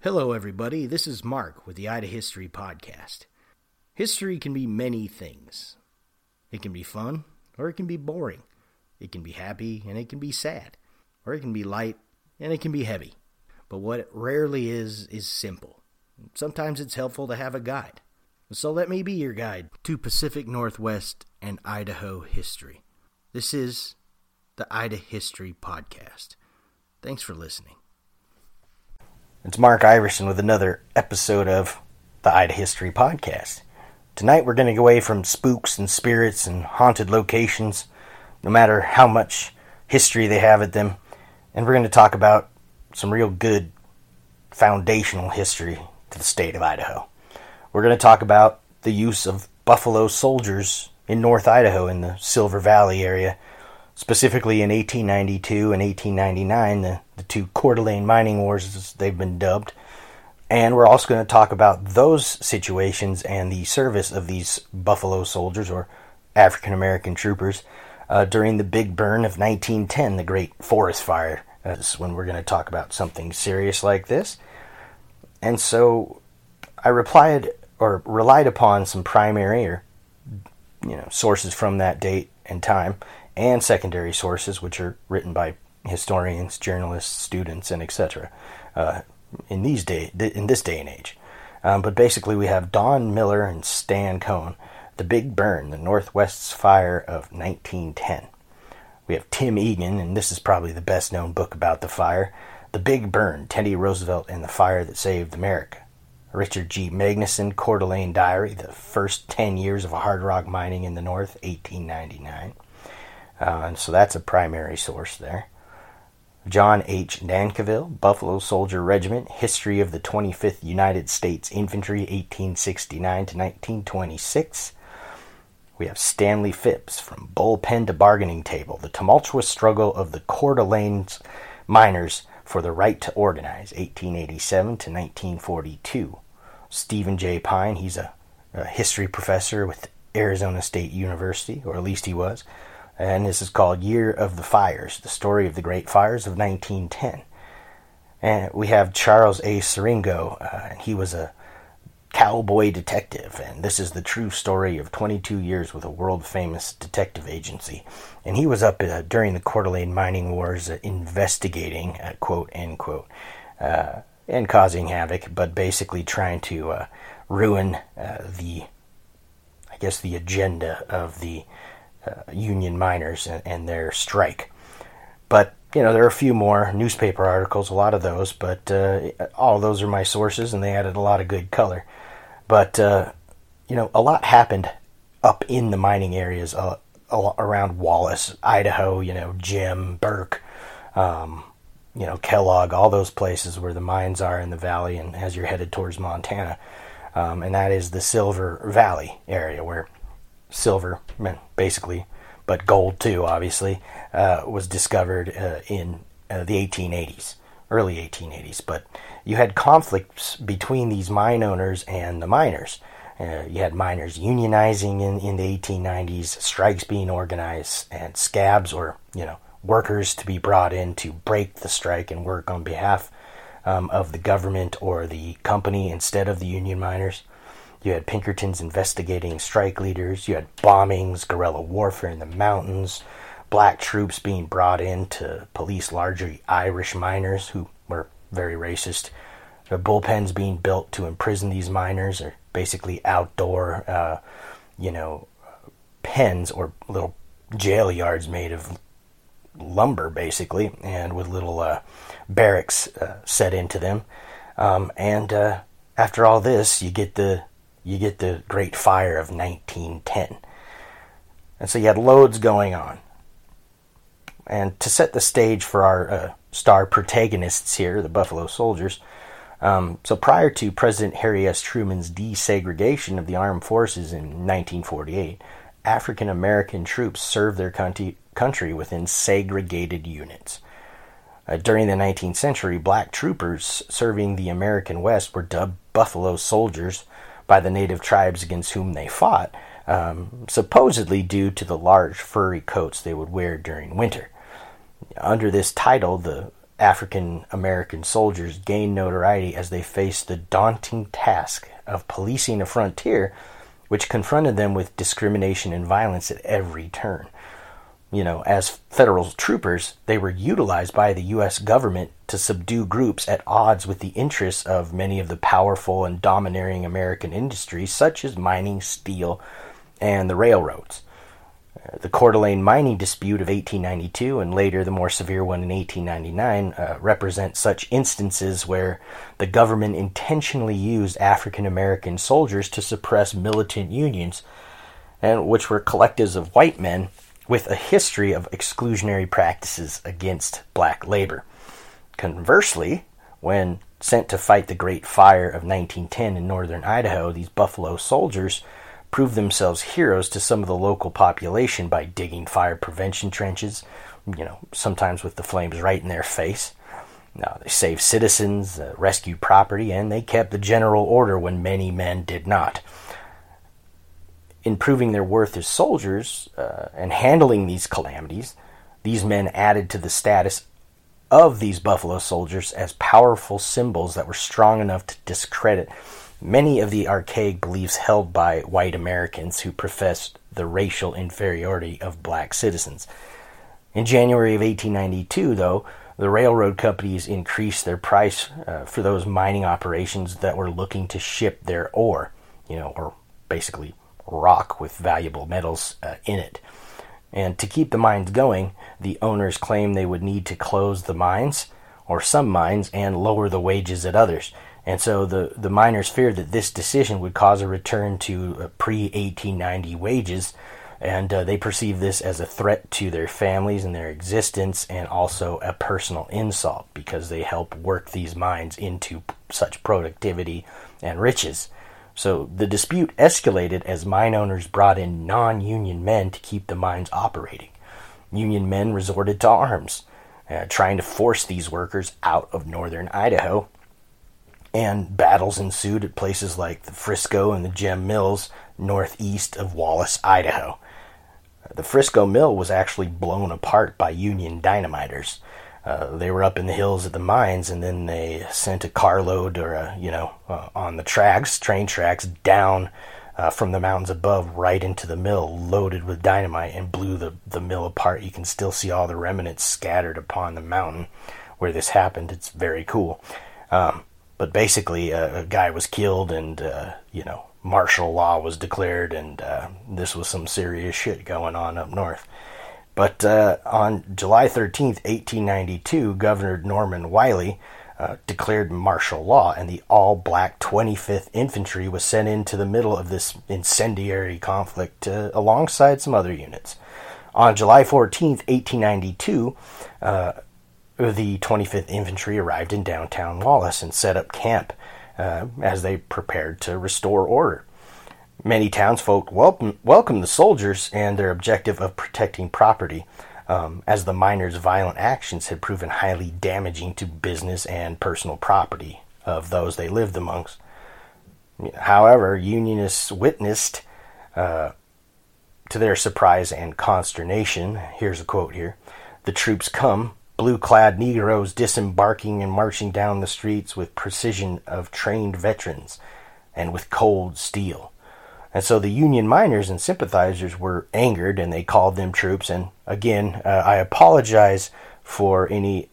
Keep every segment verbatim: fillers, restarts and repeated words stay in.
Hello, everybody. This is Mark with the Ida History Podcast. History can be many things. It can be fun, or it can be boring. It can be happy, and it can be sad. Or it can be light, and it can be heavy. But what it rarely is, is simple. Sometimes it's helpful to have a guide. So let me be your guide to Pacific Northwest and Idaho history. This is the Ida History Podcast. Thanks for listening. It's Mark Iverson with another episode of the Ida History Podcast. Tonight we're going to go away from spooks and spirits and haunted locations, no matter how much history they have at them, and we're going to talk about some real good foundational history to the state of Idaho. We're going to talk about the use of buffalo soldiers in North Idaho in the Silver Valley area, specifically in eighteen ninety-two and eighteen ninety-nine, the, the two Coeur d'Alene mining wars as they've been dubbed. And we're also going to talk about those situations and the service of these buffalo soldiers, or African American troopers, uh, during the Big Burn of nineteen ten, the Great Forest Fire. That's when we're going to talk about something serious like this. And so I replied or relied upon some primary or you know sources from that date and time, and secondary sources, which are written by historians, journalists, students, and et cetera. Uh, in these day, in this day and age. Um, but basically, we have Don Miller and Stan Cohn, The Big Burn, the Northwest's Fire of nineteen ten. We have Tim Egan, and this is probably the best-known book about the fire, The Big Burn, Teddy Roosevelt and the Fire That Saved America. Richard G. Magnuson, Coeur d'Alene Diary, The First Ten Years of Hard Rock Mining in the North, eighteen ninety-nine. Uh, and so that's a primary source there. John H. Nankivell, Buffalo Soldier Regiment, History of the twenty-fifth United States Infantry, eighteen sixty-nine to nineteen twenty-six. We have Stanley Phipps, From Bullpen to Bargaining Table, The Tumultuous Struggle of the Coeur d'Alene Miners for the Right to Organize, eighteen eighty-seven to nineteen forty-two. Stephen J. Pine, he's a, a history professor with Arizona State University, or at least he was. And this is called Year of the Fires, the story of the Great Fires of nineteen ten. And we have Charles A. Siringo, uh, and he was a cowboy detective, and this is the true story of twenty-two years with a world-famous detective agency. And he was up uh, during the Coeur d'Alene mining wars uh, investigating, uh, quote, end quote, uh, and causing havoc, but basically trying to uh, ruin uh, the, I guess, the agenda of the Uh, union miners and, and their strike. But, you know, there are a few more newspaper articles, a lot of those, but uh, all those are my sources, and they added a lot of good color. But, uh, you know, a lot happened up in the mining areas uh, around Wallace, Idaho, you know, Jim, Burke, um, you know, Kellogg, all those places where the mines are in the valley and as you're headed towards Montana. Um, and that is the Silver Valley area where silver, basically, but gold too, obviously, uh, was discovered uh, in uh, the eighteen eighties, early eighteen eighties. But you had conflicts between these mine owners and the miners. Uh, you had miners unionizing in, in the eighteen nineties, strikes being organized, and scabs, or, you know, workers to be brought in to break the strike and work on behalf um, of the government or the company instead of the union miners. You had Pinkertons investigating strike leaders. You had bombings, guerrilla warfare in the mountains, black troops being brought in to police largely Irish miners who were very racist. The bullpens being built to imprison these miners, or basically outdoor, uh, you know, pens or little jail yards made of lumber, basically, and with little uh, barracks uh, set into them. Um, and uh, after all this, you get the You get the Great Fire of nineteen ten. And so you had loads going on. And to set the stage for our uh, star protagonists here, the Buffalo Soldiers, um, so prior to President Harry S. Truman's desegregation of the armed forces in nineteen forty-eight, African American troops served their country, country within segregated units. Uh, during the nineteenth century, black troopers serving the American West were dubbed Buffalo Soldiers by the native tribes against whom they fought, um, supposedly due to the large furry coats they would wear during winter. Under this title, the African American soldiers gained notoriety as they faced the daunting task of policing a frontier which confronted them with discrimination and violence at every turn. You know, as federal troopers, they were utilized by the U S government to subdue groups at odds with the interests of many of the powerful and domineering American industries, such as mining, steel, and the railroads. Uh, the Coeur d'Alene mining dispute of eighteen ninety-two, and later the more severe one in eighteen ninety-nine, uh, represent such instances where the government intentionally used African American soldiers to suppress militant unions, and which were collectives of white men with a history of exclusionary practices against black labor. Conversely, when sent to fight the Great Fire of nineteen ten in northern Idaho, these Buffalo soldiers proved themselves heroes to some of the local population by digging fire prevention trenches, you know, sometimes with the flames right in their face. Now, they saved citizens, uh, rescued property, and they kept the general order when many men did not. In proving their worth as soldiers uh, and handling these calamities, these men added to the status of these Buffalo soldiers as powerful symbols that were strong enough to discredit many of the archaic beliefs held by white Americans who professed the racial inferiority of black citizens. In January of eighteen ninety-two, though, the railroad companies increased their price uh, for those mining operations that were looking to ship their ore, you know, or basically rock with valuable metals uh, in it. And to keep the mines going, the owners claimed they would need to close the mines, or some mines, and lower the wages at others. And so the, the miners feared that this decision would cause a return to uh, pre-eighteen ninety wages, and uh, they perceived this as a threat to their families and their existence, and also a personal insult, because they helped work these mines into such productivity and riches. So the dispute escalated as mine owners brought in non-union men to keep the mines operating. Union men resorted to arms, uh, trying to force these workers out of northern Idaho, and battles ensued at places like the Frisco and the Gem Mills northeast of Wallace, Idaho. The Frisco Mill was actually blown apart by Union dynamiters. Uh, they were up in the hills at the mines, and then they sent a carload, or a, you know, uh, on the tracks, train tracks, down uh, from the mountains above right into the mill, loaded with dynamite, and blew the, the mill apart. You can still see all the remnants scattered upon the mountain where this happened. It's very cool. Um, but basically, uh, a guy was killed, and, uh, you know, martial law was declared, and uh, this was some serious shit going on up north. But uh, on July thirteenth, eighteen ninety-two, Governor Norman Wiley uh, declared martial law, and the all-black twenty-fifth Infantry was sent into the middle of this incendiary conflict uh, alongside some other units. On July fourteenth, eighteen ninety-two, uh, the twenty-fifth Infantry arrived in downtown Wallace and set up camp uh, as they prepared to restore order. Many townsfolk welcome, welcomed the soldiers and their objective of protecting property, um, as the miners' violent actions had proven highly damaging to business and personal property of those they lived amongst. However, Unionists witnessed, uh, to their surprise and consternation, here's a quote here, "The troops come, blue-clad Negroes disembarking and marching down the streets with precision of trained veterans and with cold steel." And so the Union miners and sympathizers were angered, and they called them troops. And again, uh, I apologize for any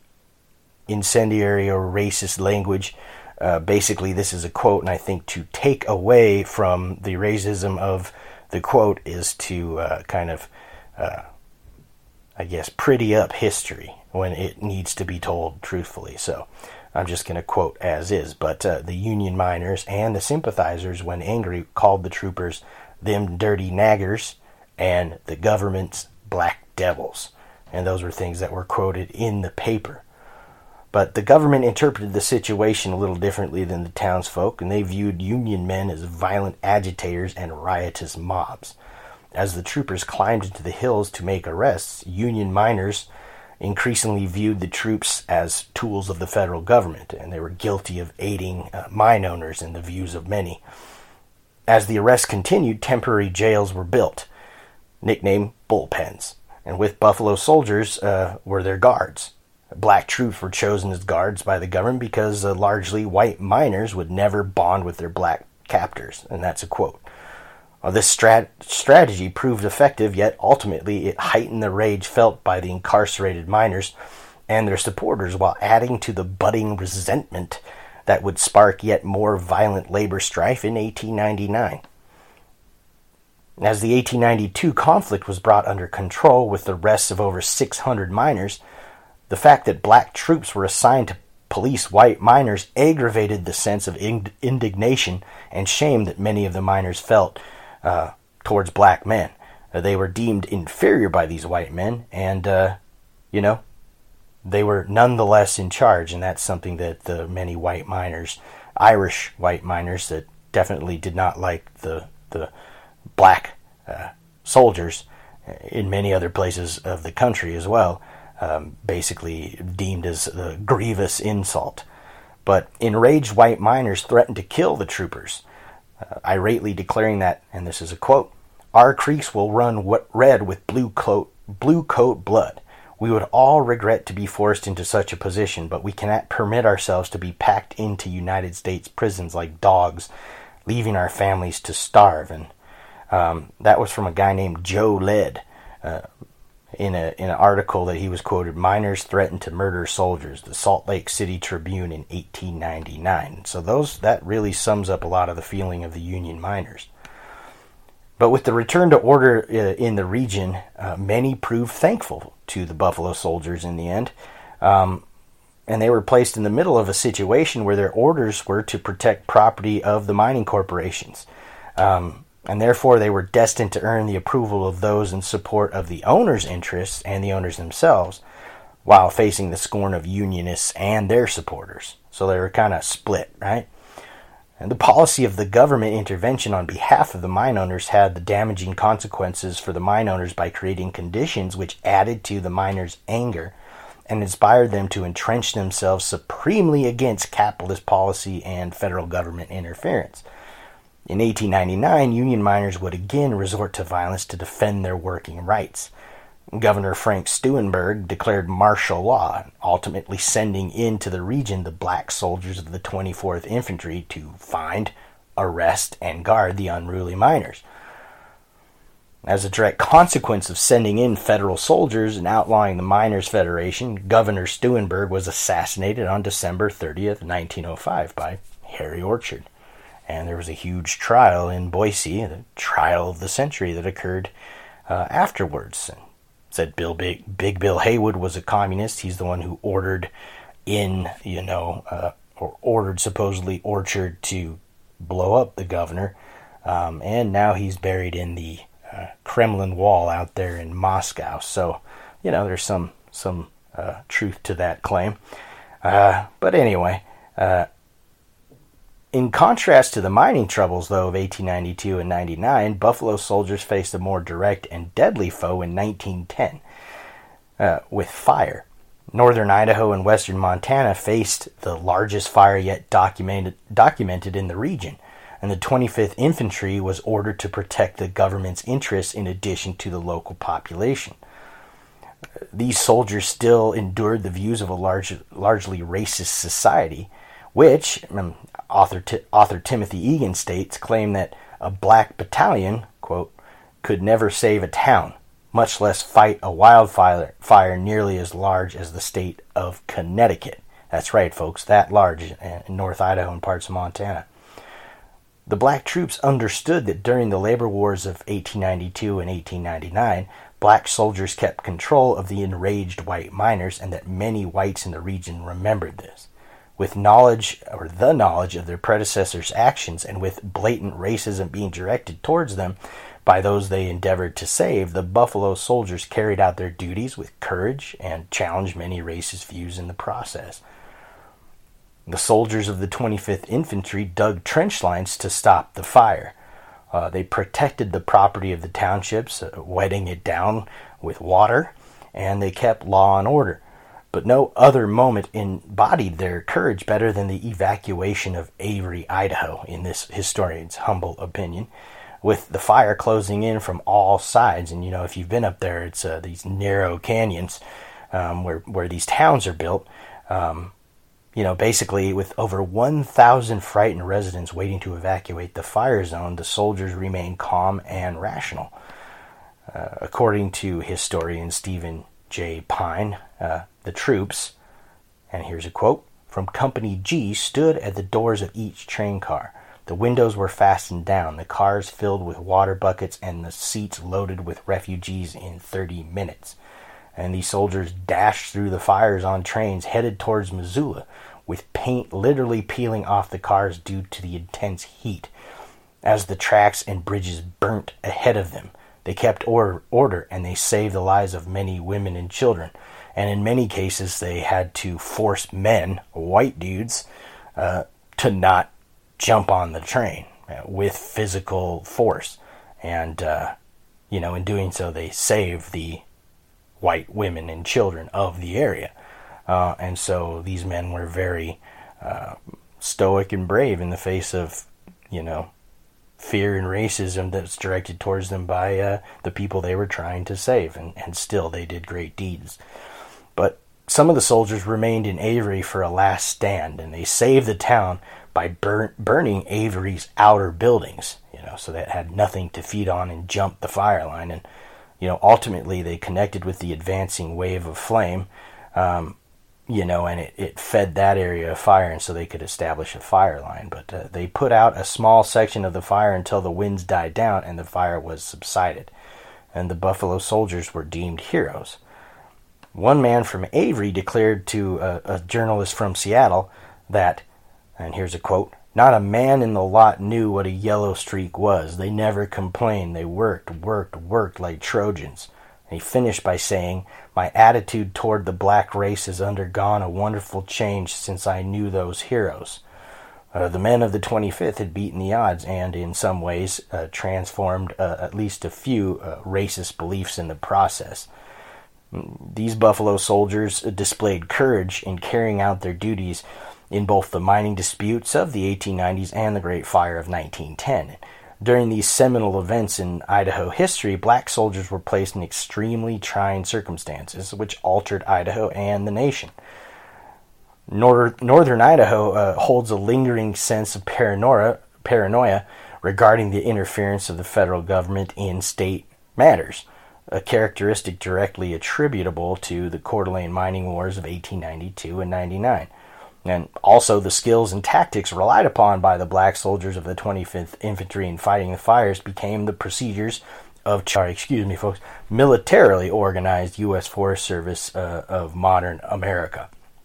incendiary or racist language. Uh, basically, this is a quote, and I think to take away from the racism of the quote is to uh, kind of, uh, I guess, pretty up history when it needs to be told truthfully. So I'm just going to quote as is. But uh, the Union miners and the sympathizers, when angry, called the troopers them dirty naggers and the government's black devils. And those were things that were quoted in the paper. But the government interpreted the situation a little differently than the townsfolk, and they viewed Union men as violent agitators and riotous mobs. As the troopers climbed into the hills to make arrests, Union miners increasingly viewed the troops as tools of the federal government, and they were guilty of aiding uh, mine owners in the views of many. As the arrests continued, temporary jails were built, nicknamed bullpens, and with Buffalo soldiers uh, were their guards. Black troops were chosen as guards by the government because uh, largely white miners would never bond with their black captors, and that's a quote. Well, this strat- strategy proved effective, yet ultimately it heightened the rage felt by the incarcerated miners and their supporters while adding to the budding resentment that would spark yet more violent labor strife in eighteen ninety-nine. As the eighteen ninety-two conflict was brought under control with the arrests of over six hundred miners, the fact that black troops were assigned to police white miners aggravated the sense of ind- indignation and shame that many of the miners felt uh, towards black men. Uh, they were deemed inferior by these white men, and, uh, you know, they were nonetheless in charge, and that's something that the many white miners, Irish white miners, that definitely did not like the the black uh, soldiers in many other places of the country as well, um, basically deemed as a grievous insult. But enraged white miners threatened to kill the troopers, uh, irately declaring that, and this is a quote, "Our creeks will run what red with blue coat, blue coat blood. We would all regret to be forced into such a position, but we cannot permit ourselves to be packed into United States prisons like dogs, leaving our families to starve." And um, that was from a guy named Joe Led, uh, in a in an article that he was quoted, "Miners threatened to murder soldiers," the Salt Lake City Tribune in eighteen ninety-nine. So those that really sums up a lot of the feeling of the Union miners. But with the return to order uh, in the region, uh, many proved thankful to the Buffalo Soldiers in the end. Um, and they were placed in the middle of a situation where their orders were to protect property of the mining corporations. Um, and therefore they were destined to earn the approval of those in support of the owners' interests and the owners themselves, while facing the scorn of Unionists and their supporters. So they were kind of split, right? And the policy of the government intervention on behalf of the mine owners had the damaging consequences for the mine owners by creating conditions which added to the miners' anger and inspired them to entrench themselves supremely against capitalist policy and federal government interference. In eighteen ninety-nine, Union miners would again resort to violence to defend their working rights. Governor Frank Steunenberg declared martial law, ultimately sending into the region the black soldiers of the twenty-fourth Infantry to find, arrest, and guard the unruly miners. As a direct consequence of sending in federal soldiers and outlawing the Miners' Federation, Governor Steunenberg was assassinated on December thirtieth, nineteen oh five by Harry Orchard. And there was a huge trial in Boise, the trial of the century that occurred uh, afterwards. And said Bill Big, Big Bill Haywood was a communist. He's the one who ordered in, you know, uh, or ordered supposedly Orchard to blow up the governor. Um, and now he's buried in the uh, Kremlin wall out there in Moscow. So, you know, there's some, some uh, truth to that claim. Uh, but anyway, uh, in contrast to the mining troubles, though, of eighteen ninety-two and ninety-nine, Buffalo Soldiers faced a more direct and deadly foe in nineteen ten, uh, with fire. Northern Idaho and western Montana faced the largest fire yet documented, documented in the region, and the twenty-fifth Infantry was ordered to protect the government's interests in addition to the local population. These soldiers still endured the views of a large, largely racist society, which, um, author, T- author Timothy Egan states, claimed that a black battalion, quote, could never save a town, much less fight a wildfire fire nearly as large as the state of Connecticut. That's right, folks, that large in North Idaho and parts of Montana. The black troops understood that during the labor wars of eighteen ninety-two and eighteen ninety-nine, black soldiers kept control of the enraged white miners, and that many whites in the region remembered this. With knowledge, or the knowledge, of their predecessors' actions, and with blatant racism being directed towards them by those they endeavored to save, the Buffalo Soldiers carried out their duties with courage and challenged many racist views in the process. The soldiers of the twenty-fifth Infantry dug trench lines to stop the fire. Uh, they protected the property of the townships, uh, wetting it down with water, and they kept law and order. But no other moment embodied their courage better than the evacuation of Avery, Idaho, in this historian's humble opinion, with the fire closing in from all sides. And, you know, if you've been up there, it's uh, these narrow canyons. um, where where these towns are built. Um, you know, basically, with over one thousand frightened residents waiting to evacuate the fire zone, the soldiers remained calm and rational. Uh, according to historian Stephen J. Pine, uh, the troops, and here's a quote, from Company G stood at the doors of each train car. The windows were fastened down, the cars filled with water buckets, and the seats loaded with refugees in thirty minutes. And these soldiers dashed through the fires on trains headed towards Missoula, with paint literally peeling off the cars due to the intense heat. As the tracks and bridges burnt ahead of them, they kept order, order and they saved the lives of many women and children. And in many cases, they had to force men, white dudes, uh, to not jump on the train uh, with physical force. And, uh, you know, in doing so, they saved the white women and children of the area. Uh, and so these men were very uh, stoic and brave in the face of, you know, fear and racism that's directed towards them by uh, the people they were trying to save. And, and still, they did great deeds. But some of the soldiers remained in Avery for a last stand, and they saved the town by burn, burning Avery's outer buildings, you know, so that had nothing to feed on and jumped the fire line. And, you know, ultimately they connected with the advancing wave of flame, um, you know, and it, it fed that area of fire, and so they could establish a fire line. But uh, they put out a small section of the fire until the winds died down and the fire was subsided. And the Buffalo Soldiers were deemed heroes. One man from Avery declared to a, a journalist from Seattle that, and here's a quote, "Not a man in the lot knew what a yellow streak was. They never complained. They worked, worked, worked like Trojans." And he finished by saying, "My attitude toward the black race has undergone a wonderful change since I knew those heroes." Uh, the men of the twenty-fifth had beaten the odds and, in some ways, uh, transformed uh, at least a few uh, racist beliefs in the process. These Buffalo Soldiers displayed courage in carrying out their duties in both the mining disputes of the eighteen nineties and the Great Fire of nineteen ten. During these seminal events in Idaho history, black soldiers were placed in extremely trying circumstances, which altered Idaho and the nation. Northern, Northern Idaho uh, holds a lingering sense of paranoia, paranoia regarding the interference of the federal government in state matters, a characteristic directly attributable to the Coeur d'Alene mining wars of eighteen ninety-two and ninety-nine. And also the skills and tactics relied upon by the black soldiers of the twenty-fifth Infantry in fighting the fires became the procedures of, sorry, excuse me, folks, militarily organized U S Forest Service uh, of modern America.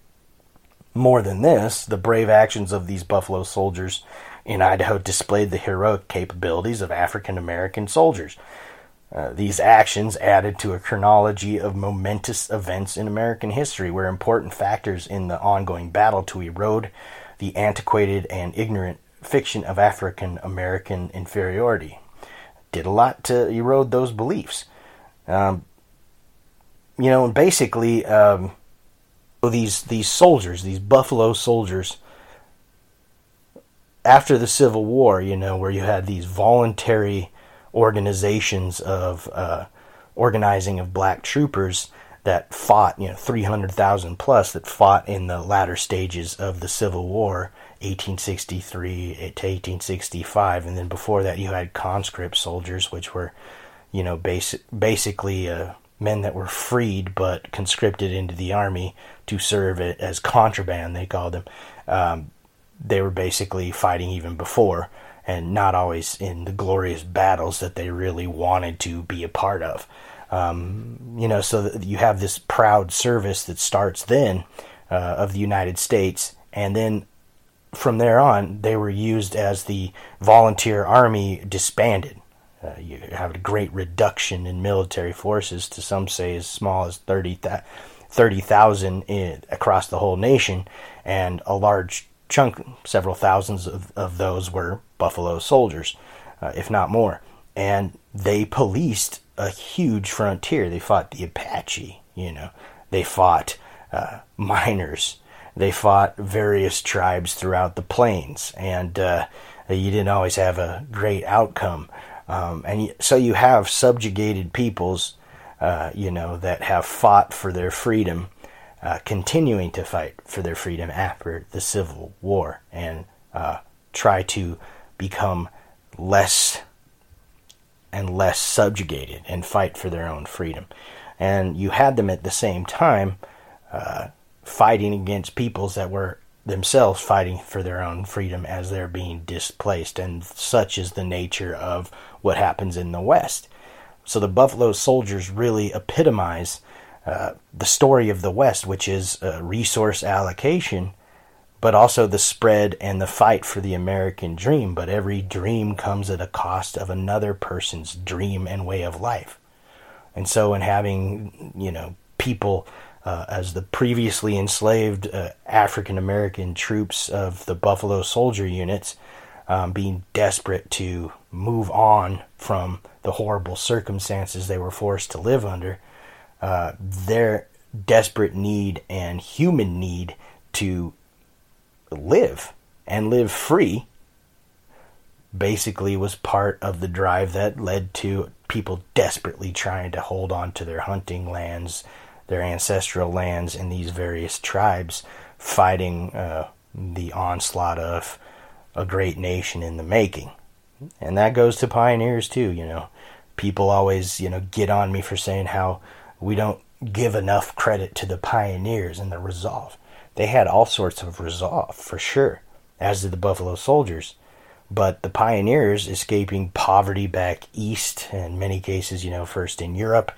More than this, the brave actions of these Buffalo Soldiers in Idaho displayed the heroic capabilities of African American soldiers. Uh, these actions added to a chronology of momentous events in American history, where important factors in the ongoing battle to erode the antiquated and ignorant fiction of African American inferiority did a lot to erode those beliefs. Um, you know, basically, um, these these soldiers, these Buffalo Soldiers, after the Civil War, you know, where you had these voluntary organizations of uh, organizing of black troopers that fought, you know, three hundred thousand plus that fought in the latter stages of the Civil War, eighteen sixty-three to eighteen sixty-five, and then before that you had conscript soldiers, which were, you know, basic, basically uh, men that were freed but conscripted into the army to serve as contraband, they called them. Um, they were basically fighting even before, and not always in the glorious battles that they really wanted to be a part of. Um, you know, so that you have this proud service that starts then uh, of the United States, and then from there on, they were used as the volunteer army disbanded. Uh, you have a great reduction in military forces to some say as small as thirty thousand across the whole nation, and a large chunk, several thousands of, of those were Buffalo Soldiers, uh, if not more. And they policed a huge frontier. They fought the Apache, you know. They fought uh, miners. They fought various tribes throughout the plains. And uh, you didn't always have a great outcome. Um, and so you have subjugated peoples uh, you know, that have fought for their freedom, uh, continuing to fight for their freedom after the Civil War, and uh, try to become less and less subjugated and fight for their own freedom. And you had them at the same time uh, fighting against peoples that were themselves fighting for their own freedom as they're being displaced, and such is the nature of what happens in the West. So the Buffalo Soldiers really epitomize uh, the story of the West, which is uh, resource allocation, but also the spread and the fight for the American dream. But every dream comes at a cost of another person's dream and way of life. And so in having, you know, people uh, as the previously enslaved uh, African American troops of the Buffalo Soldier units um, being desperate to move on from the horrible circumstances they were forced to live under, uh, their desperate need and human need to live and live free basically was part of the drive that led to people desperately trying to hold on to their hunting lands, their ancestral lands, and these various tribes fighting uh, the onslaught of a great nation in the making. And that goes to pioneers too, you know. People always, you know, get on me for saying how we don't give enough credit to the pioneers and the resolve. They had all sorts of resolve, for sure, as did the Buffalo Soldiers. But the pioneers escaping poverty back east, in many cases, you know, first in Europe,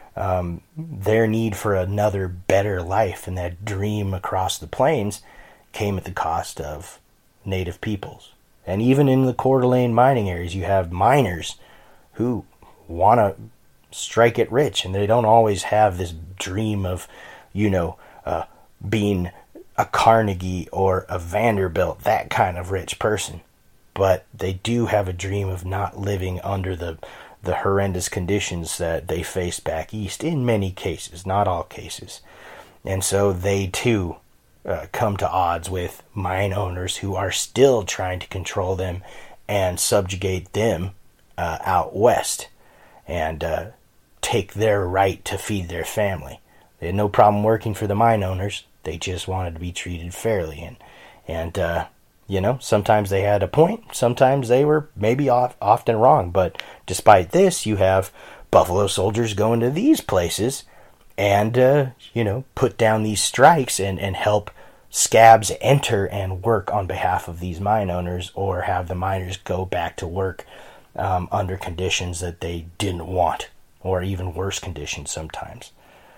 um, their need for another better life and that dream across the plains came at the cost of native peoples. And even in the Coeur d'Alene mining areas, you have miners who want to strike it rich, and they don't always have this dream of, you know, uh, being a Carnegie or a Vanderbilt, that kind of rich person. But they do have a dream of not living under the the horrendous conditions that they faced back east in many cases, not all cases. And so they too uh, come to odds with mine owners who are still trying to control them and subjugate them uh, out west and uh, take their right to feed their family. They had no problem working for the mine owners. They just wanted to be treated fairly. And, and uh, you know, sometimes they had a point. Sometimes they were maybe off, often wrong. But despite this, you have Buffalo Soldiers going to these places and, uh, you know, put down these strikes and, and help scabs enter and work on behalf of these mine owners, or have the miners go back to work um, under conditions that they didn't want, or even worse conditions sometimes.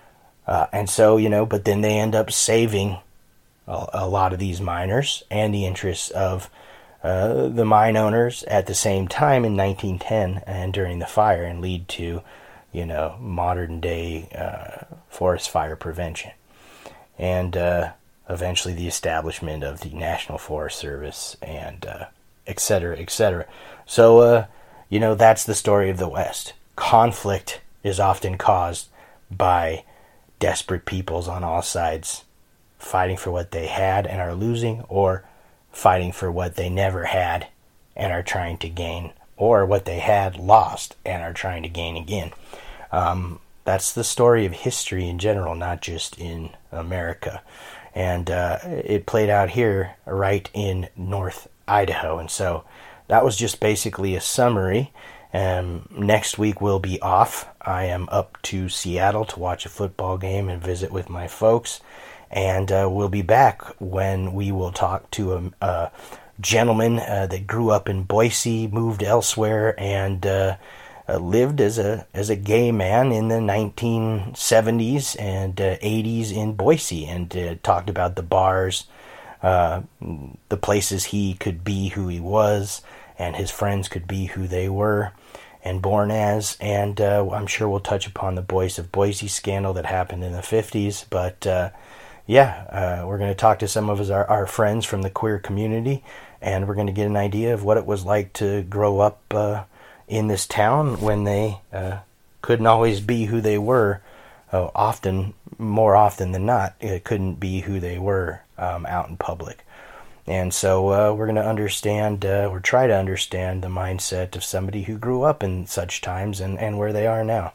Uh, and so, you know, but then they end up saving a, a lot of these miners and the interests of uh, the mine owners at the same time in nineteen ten and during the fire, and lead to, you know, modern day uh, forest fire prevention. And uh, eventually the establishment of the National Forest Service, and uh, et cetera, et cetera. So, uh, you know, that's the story of the West. Conflict is often caused by desperate peoples on all sides fighting for what they had and are losing, or fighting for what they never had and are trying to gain, or what they had lost and are trying to gain again. Um, that's the story of history in general, not just in America. And uh, it played out here right in North Idaho. And so that was just basically a summary. Um, next week we'll be off. I am up to Seattle to watch a football game and visit with my folks. And uh, we'll be back when we will talk to a, a gentleman uh, that grew up in Boise, moved elsewhere, and uh, uh, lived as a as a gay man in the nineteen seventies and uh, eighties in Boise, and uh, talked about the bars, uh, the places he could be who he was, and his friends could be who they were and born as. And uh, I'm sure we'll touch upon the Boys of Boise scandal that happened in the fifties. But uh, yeah, uh, we're going to talk to some of his, our, our friends from the queer community, and we're going to get an idea of what it was like to grow up uh, in this town when they uh, couldn't always be who they were. Uh, often, more often than not, it couldn't be who they were um, out in public. And so uh, we're going to understand, uh, or try to understand, the mindset of somebody who grew up in such times and, and where they are now.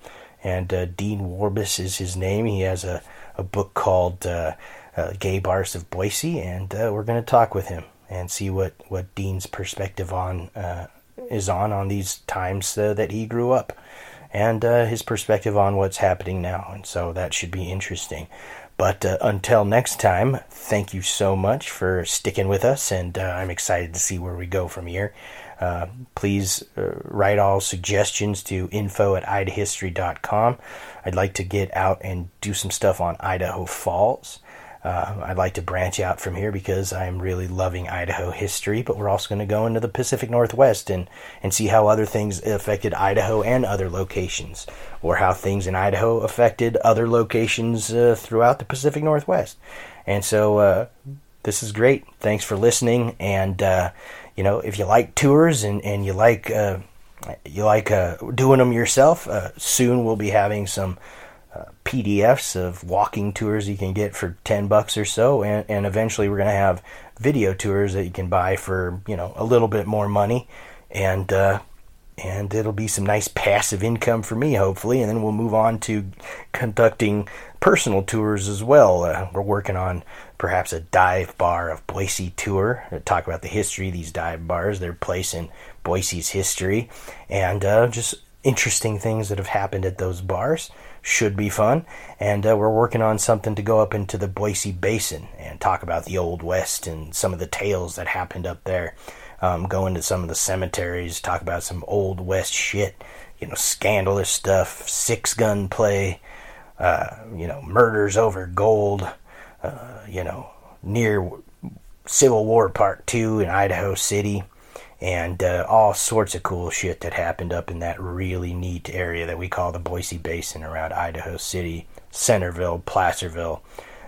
and uh, Dean Warbus is his name. He has a, a book called uh, uh, Gay Bars of Boise, and uh, we're going to talk with him and see what, what Dean's perspective on uh, is on on these times uh, that he grew up, and uh, his perspective on what's happening now. And so that should be interesting. But uh, until next time, thank you so much for sticking with us, and uh, I'm excited to see where we go from here. Uh, please uh, write all suggestions to info at ida history dot com. I'd like to get out and do some stuff on Idaho Falls. Uh, I'd like to branch out from here because I'm really loving Idaho history, but we're also going to go into the Pacific Northwest and, and see how other things affected Idaho and other locations, or how things in Idaho affected other locations uh, throughout the Pacific Northwest. And so uh, this is great. Thanks for listening. And, uh, you know, if you like tours and, and you like, uh, you like uh, doing them yourself, uh, soon we'll be having some Uh, P D Fs of walking tours you can get for ten bucks or so, and, and eventually we're going to have video tours that you can buy for, you know, a little bit more money, and uh, and it'll be some nice passive income for me, hopefully, and then we'll move on to conducting personal tours as well. Uh, we're working on perhaps a dive bar of Boise tour, to talk about the history of these dive bars, their place in Boise's history, and uh, just interesting things that have happened at those bars. Should be fun. And uh, we're working on something to go up into the Boise Basin and talk about the Old West and some of the tales that happened up there. Um, go into some of the cemeteries, talk about some Old West shit, you know, scandalous stuff, six-gun play, uh, you know, murders over gold, uh, you know, near Civil War Part two in Idaho City, and uh, all sorts of cool shit that happened up in that really neat area that we call the Boise Basin around Idaho City, Centerville, Placerville,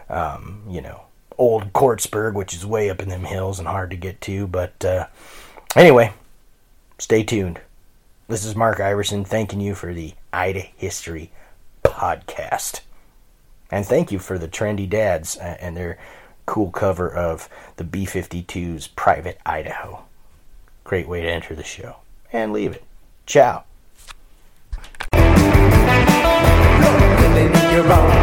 um, you know, Old Quartzburg, which is way up in them hills and hard to get to. But uh, anyway, stay tuned. This is Mark Iverson thanking you for the Ida History Podcast. And thank you for the Trendy Dads and their cool cover of the B fifty-two's Private Idaho. Great way to enter the show. And leave it. Ciao. You're